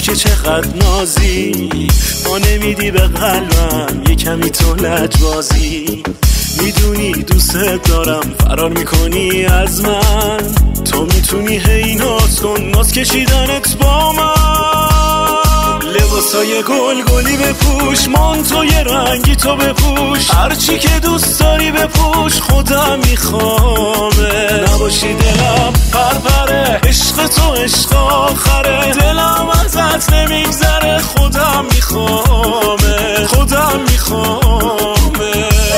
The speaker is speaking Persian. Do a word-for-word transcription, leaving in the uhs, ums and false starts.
که چقدر نازی، ما نمیدی به قلبم یه کمی تو لجبازی. میدونی دوست دارم فرار میکنی از من، تو میتونی هی ناز کن ناز کشیدنت با من. لباسای گل گلی بپوش، مانتوی رنگی تو بپوش، هرچی که دوست داری بپوش، خودم میخوامه. نباشی دلم پرپره، عشق تو عشق آخره، دلم ازت نمیگذره، خودم میخوامه خودم میخوام.